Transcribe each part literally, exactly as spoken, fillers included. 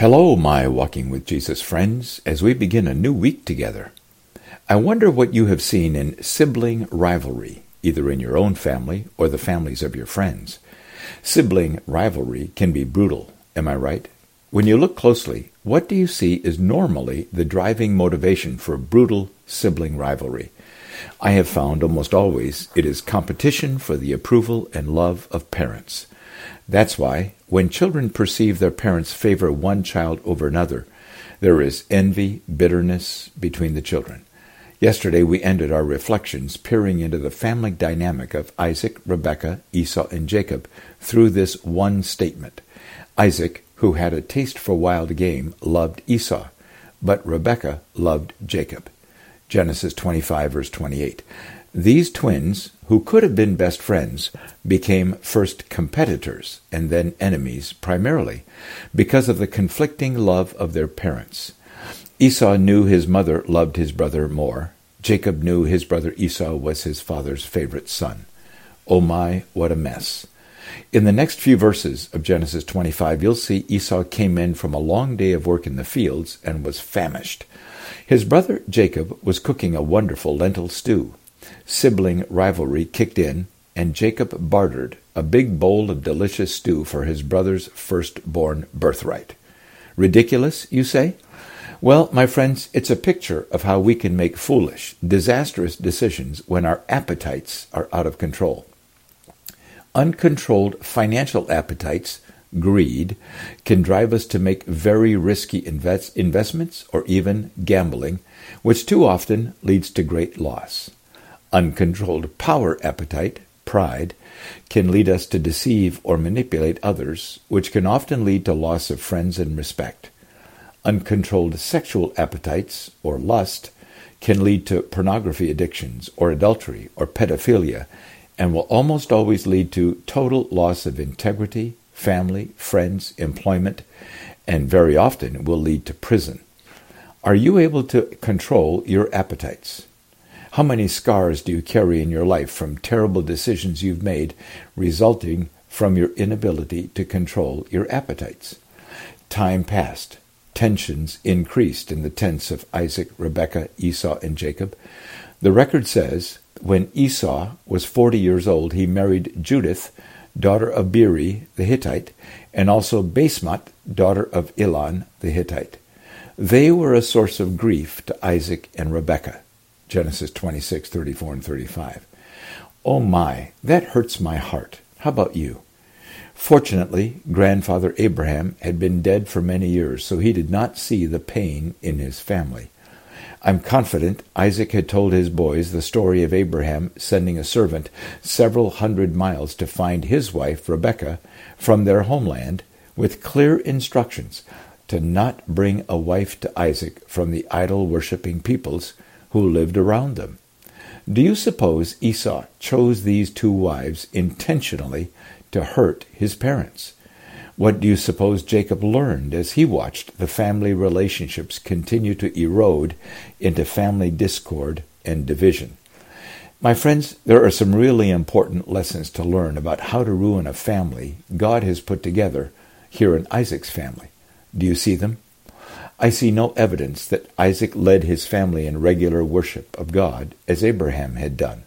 Hello, my Walking with Jesus friends, as we begin a new week together. I wonder what you have seen in sibling rivalry, either in your own family or the families of your friends. Sibling rivalry can be brutal, am I right? When you look closely, what do you see is normally the driving motivation for brutal sibling rivalry? I have found almost always it is competition for the approval and love of parents. That's why, when children perceive their parents favor one child over another, there is envy, bitterness between the children. Yesterday we ended our reflections peering into the family dynamic of Isaac, Rebekah, Esau, and Jacob through this one statement. Isaac, who had a taste for wild game, loved Esau, but Rebekah loved Jacob. Genesis twenty-five, verse twenty-eight. These twins, who could have been best friends, became first competitors and then enemies, primarily because of the conflicting love of their parents. Esau knew his mother loved his brother more. Jacob knew his brother Esau was his father's favorite son. Oh my, what a mess. In the next few verses of Genesis twenty-five, you'll see Esau came in from a long day of work in the fields and was famished. His brother Jacob was cooking a wonderful lentil stew. Sibling rivalry kicked in, and Jacob bartered a big bowl of delicious stew for his brother's firstborn birthright. Ridiculous, you say? Well, my friends, it's a picture of how we can make foolish, disastrous decisions when our appetites are out of control. Uncontrolled financial appetites, greed, can drive us to make very risky invest- investments or even gambling, which too often leads to great loss. Uncontrolled power appetite, pride, can lead us to deceive or manipulate others, which can often lead to loss of friends and respect. Uncontrolled sexual appetites, or lust, can lead to pornography addictions, or adultery, or pedophilia, and will almost always lead to total loss of integrity, family, friends, employment, and very often will lead to prison. Are you able to control your appetites? How many scars do you carry in your life from terrible decisions you've made resulting from your inability to control your appetites? Time passed. Tensions increased in the tents of Isaac, Rebekah, Esau, and Jacob. The record says, when Esau was forty years old, he married Judith, daughter of Beeri the Hittite, and also Basemath, daughter of Elon the Hittite. They were a source of grief to Isaac and Rebekah. Genesis twenty-six, thirty-four, and thirty-five. Oh my, that hurts my heart. How about you? Fortunately, grandfather Abraham had been dead for many years, so he did not see the pain in his family. I'm confident Isaac had told his boys the story of Abraham sending a servant several hundred miles to find his wife, Rebekah, from their homeland, with clear instructions to not bring a wife to Isaac from the idol-worshipping peoples who lived around them. Do you suppose Esau chose these two wives intentionally to hurt his parents? What do you suppose Jacob learned as he watched the family relationships continue to erode into family discord and division? My friends, there are some really important lessons to learn about how to ruin a family God has put together here in Isaac's family. Do you see them? I see no evidence that Isaac led his family in regular worship of God as Abraham had done.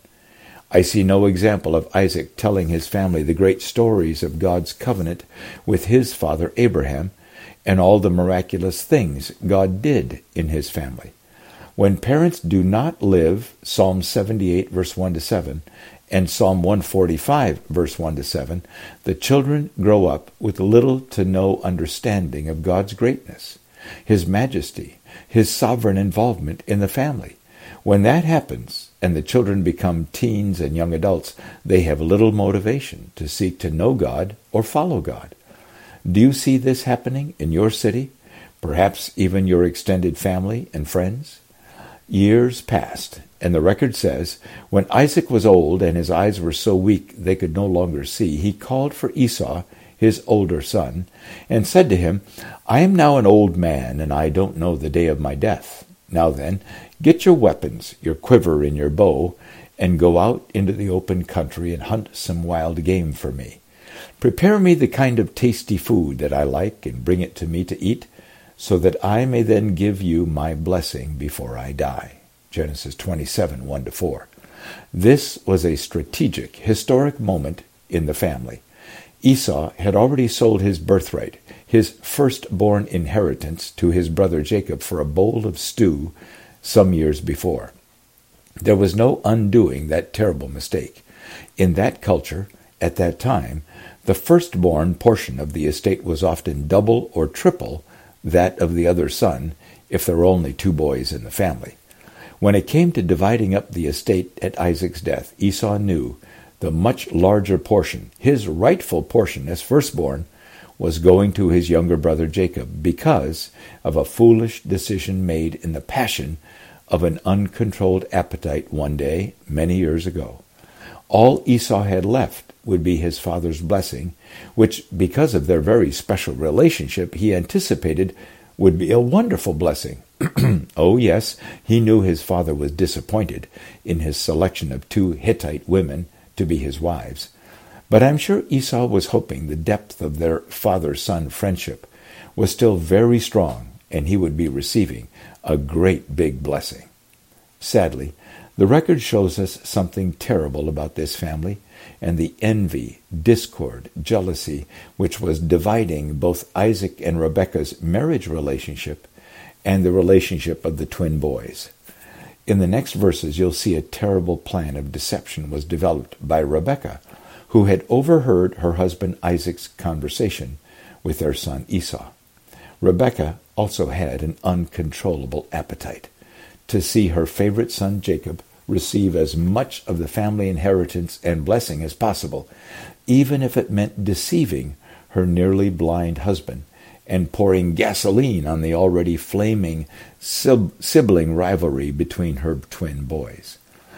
I see no example of Isaac telling his family the great stories of God's covenant with his father Abraham and all the miraculous things God did in his family. When parents do not live Psalm seventy-eight, verse one to seven, and Psalm one forty-five, verse one to seven, the children grow up with little to no understanding of God's greatness, His majesty, His sovereign involvement in the family. When that happens, and the children become teens and young adults, they have little motivation to seek to know God or follow God. Do you see this happening in your city, perhaps even your extended family and friends? Years passed, and the record says, when Isaac was old and his eyes were so weak they could no longer see, he called for Esau, his older son, and said to him, I am now an old man, and I don't know the day of my death. Now then, get your weapons, your quiver and your bow, and go out into the open country and hunt some wild game for me. Prepare me the kind of tasty food that I like and bring it to me to eat. so that I may then give you my blessing before I die. Genesis twenty-seven, one to four. This was a strategic, historic moment in the family. Esau had already sold his birthright, his firstborn inheritance, to his brother Jacob for a bowl of stew some years before. There was no undoing that terrible mistake. In that culture, at that time, the firstborn portion of the estate was often double or triple that of the other son, if there were only two boys in the family. When it came to dividing up the estate at Isaac's death, Esau knew the much larger portion, his rightful portion as firstborn, was going to his younger brother Jacob because of a foolish decision made in the passion of an uncontrolled appetite one day many years ago. All Esau had left would be his father's blessing, which, because of their very special relationship, he anticipated would be a wonderful blessing. Oh, yes, he knew his father was disappointed in his selection of two Hittite women to be his wives. But I'm sure Esau was hoping the depth of their father-son friendship was still very strong, and he would be receiving a great big blessing. Sadly, the record shows us something terrible about this family and the envy, discord, jealousy, which was dividing both Isaac and Rebekah's marriage relationship and the relationship of the twin boys. In the next verses, you'll see a terrible plan of deception was developed by Rebekah, who had overheard her husband Isaac's conversation with their son Esau. Rebekah also had an uncontrollable appetite to see her favorite son Jacob receive as much of the family inheritance and blessing as possible, even if it meant deceiving her nearly blind husband and pouring gasoline on the already flaming sibling rivalry between her twin boys.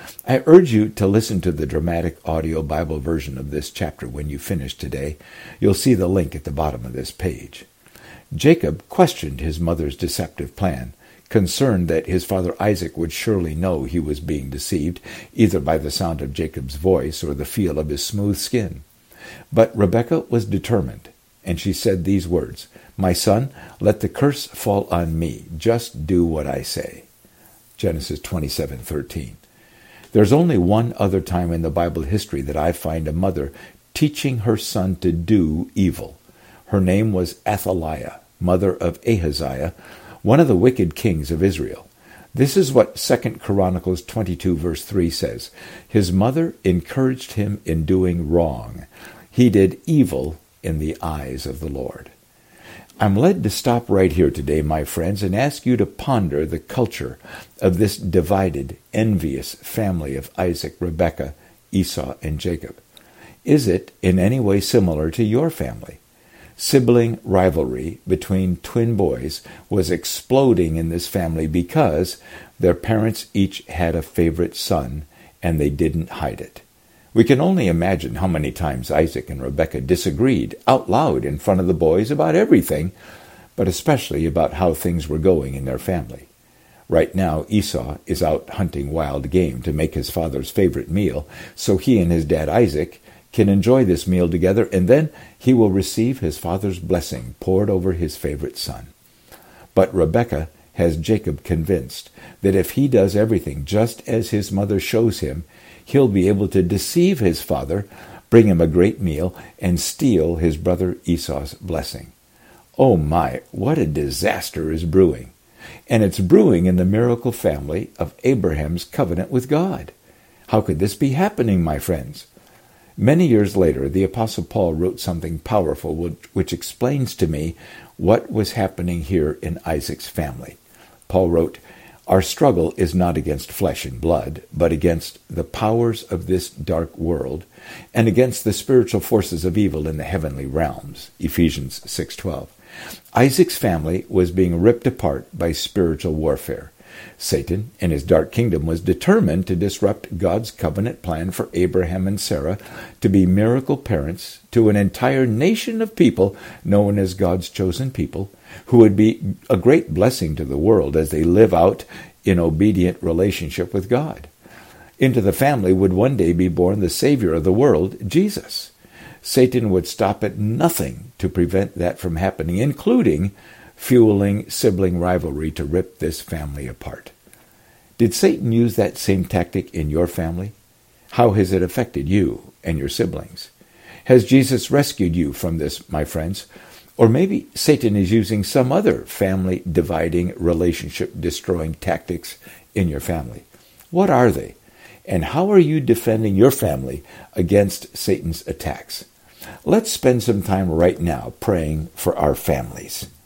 I urge you to listen to the dramatic audio Bible version of this chapter when you finish today. You'll see the link at the bottom of this page. Jacob questioned his mother's deceptive plan, concerned that his father Isaac would surely know he was being deceived, either by the sound of Jacob's voice or the feel of his smooth skin. But Rebekah was determined, and she said these words, "My son, let the curse fall on me. Just do what I say." Genesis twenty-seven thirteen. There's only one other time in the Bible history that I find a mother teaching her son to do evil. Her name was Athaliah, mother of Ahaziah, one of the wicked kings of Israel. This is what Second Chronicles twenty-two verse three says. His mother encouraged him in doing wrong. He did evil in the eyes of the Lord. I'm led to stop right here today, my friends, and ask you to ponder the culture of this divided, envious family of Isaac, Rebekah, Esau, and Jacob. Is it in any way similar to your family? Sibling rivalry between twin boys was exploding in this family because their parents each had a favorite son, and they didn't hide it. We can only imagine how many times Isaac and Rebekah disagreed out loud in front of the boys about everything, but especially about how things were going in their family. Right now, Esau is out hunting wild game to make his father's favorite meal, so he and his dad Isaac can enjoy this meal together, and then he will receive his father's blessing poured over his favorite son. But Rebekah has Jacob convinced that if he does everything just as his mother shows him, he'll be able to deceive his father, bring him a great meal, and steal his brother Esau's blessing. Oh my, what a disaster is brewing. And it's brewing in the miracle family of Abraham's covenant with God. How could this be happening, my friends? Many years later, the Apostle Paul wrote something powerful which, which explains to me what was happening here in Isaac's family. Paul wrote, "Our struggle is not against flesh and blood, but against the powers of this dark world, and against the spiritual forces of evil in the heavenly realms." Ephesians six twelve. Isaac's family was being ripped apart by spiritual warfare. Satan and his dark kingdom was determined to disrupt God's covenant plan for Abraham and Sarah to be miracle parents to an entire nation of people known as God's chosen people, who would be a great blessing to the world as they live out in obedient relationship with God. Into the family would one day be born the Savior of the world, Jesus. Satan would stop at nothing to prevent that from happening, including fueling sibling rivalry to rip this family apart. Did Satan use that same tactic in your family? How has it affected you and your siblings? Has Jesus rescued you from this, my friends? Or maybe Satan is using some other family-dividing, relationship-destroying tactics in your family. What are they? And how are you defending your family against Satan's attacks? Let's spend some time right now praying for our families.